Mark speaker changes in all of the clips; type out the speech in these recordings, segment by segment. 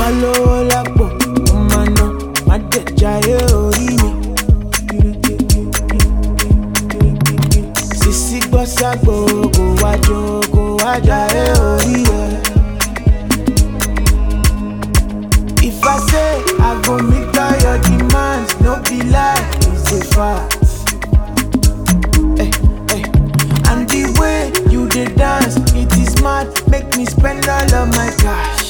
Speaker 1: lówó lápò, mo máa ná, má dẹ̀ jayé orí mi. Sisi gbọ́ ságbó, kò wá jayé orí ẹ̀. If I say I go meet all your demands, no be lie, it's a fact. And the way you dey dance, it is mad, make me spend all of my cash.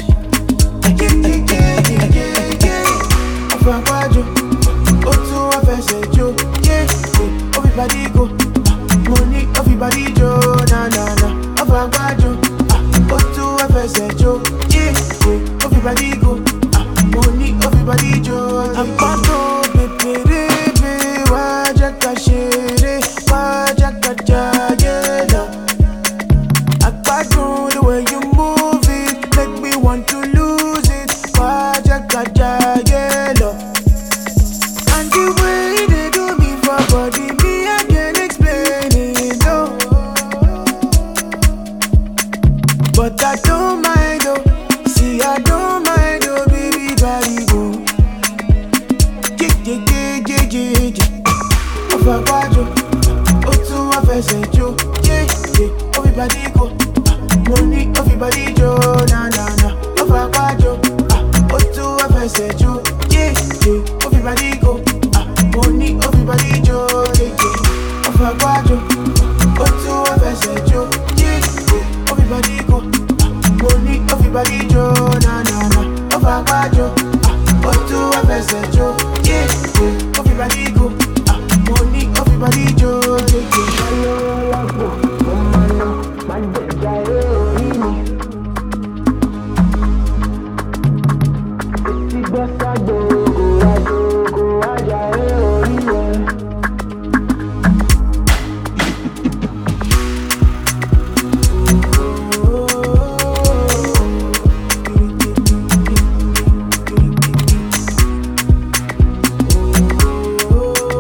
Speaker 1: Afagbajo, otu afẹsẹjo, everybody go, money everybody jo, na. Afagbajo, otu afẹsẹjo, everybody go, money everybody jo. Apato peperebe, wajaka shere, wajaka jagela. Apato the way you move it, make me want to lose it. Wajaka jagela. And the way they do me for body, me I can't explain it, no. But I don't mind, oh. See, I don't mind, oh, baby, body go. Afagbajo, otu afẹsẹjo, everybody go, money everybody jo, na. Afagbajo, otu afẹsẹjo, everybody go, money everybody jo, Afagbajo, otu afẹsẹjo, everybody go, money everybody jo, na. Afagbajo, otu afẹsẹjo, everybody go, money everybody jo,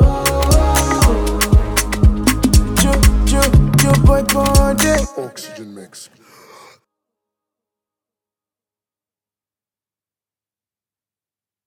Speaker 1: boy,
Speaker 2: Oxygen.